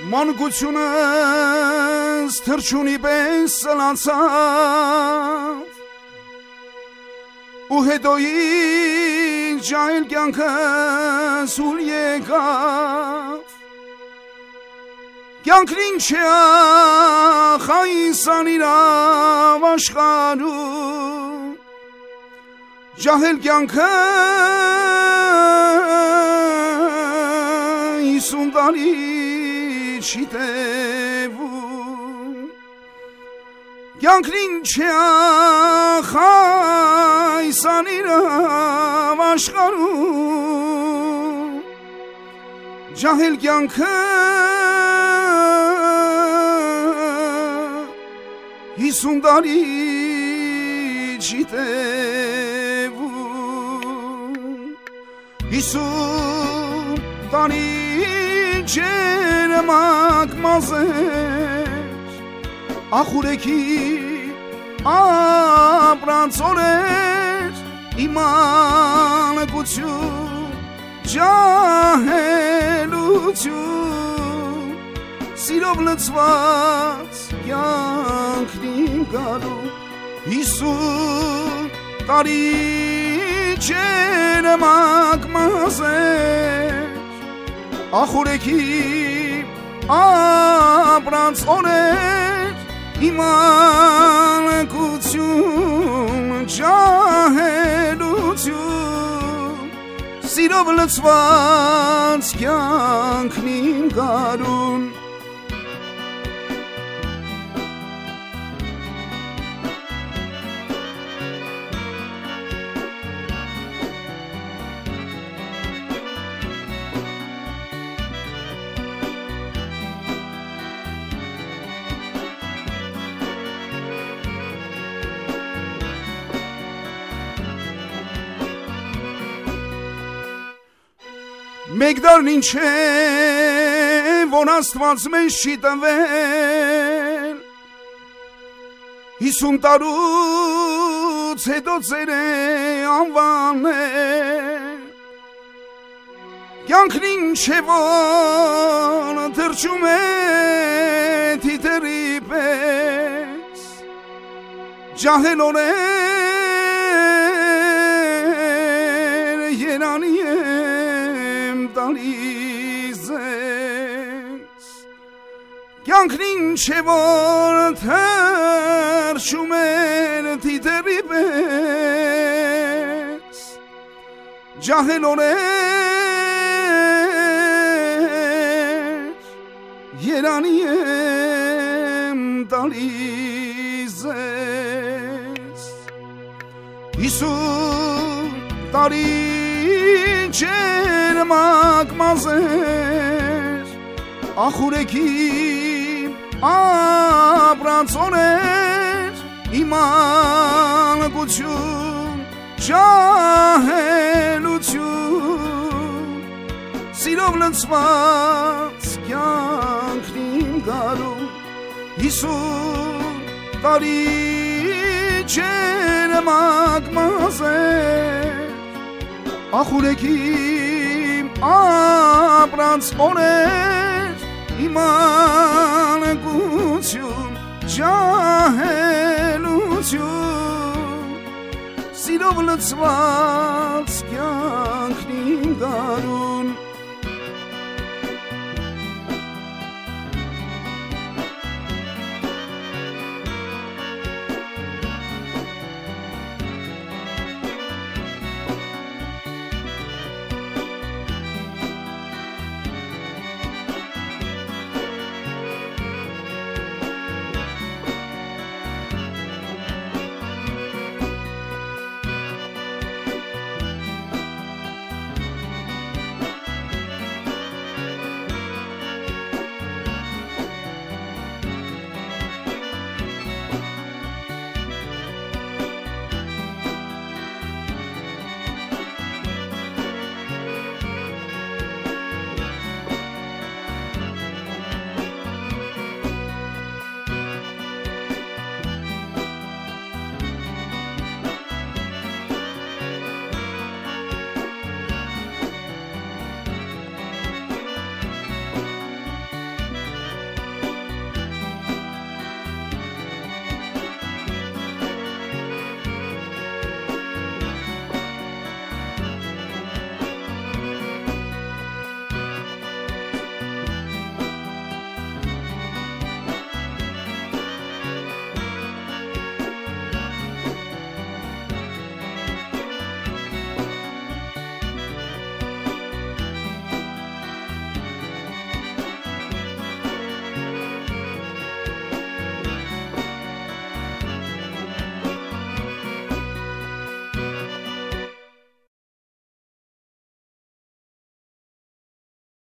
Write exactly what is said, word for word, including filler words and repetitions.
Մանկությունս թրջունի պես սլացավ ու հետո ինձ ջահել կյանքս ուր եկավ կյանքն ինչ է խայսան իրավ աշխարհում ջահել կյանքը հիսուն տարի չի տևում կյանքն ինչ է խայսան իրավ աշխարհում ջահել կյանքը հիսուն տարի չի տևում հիսուն տարի ջերմակ մազեր ախուրեքի ապրանց օրեր իմանկություն ջահելություն սիրով լցված կյանքն իմ գալու հիսուն տարի ջերմակ մազեր ախուրեքի ապրանց օրեր իմանկություն ջահելություն սիրով լցված կյանքն իմ գարուն Մեկ դարն ինչ է, որ Աստված մեզ չի տվել հիսուն տարուց հետո ձեր է անվանել կյանքն ինչ է, որ թրջում է թիթերի պես ջահել օրեր երանի է կյանքն ինչ է, որ թրջում էր թիթերի պես ջահել օրեր երանի եմ տալիս ես հիսուն տարի ջերմակ մազեր ախուրեքի ապրանց օրեր իմանկություն ջահելություն սիրով լցված կյանքն իմ գալու հիսուն տարի ջերմակ մազեր ախուրեքի ապրանց օրեր իմանկություն ջահելություն սիրով լցված կյանքն իմ գարու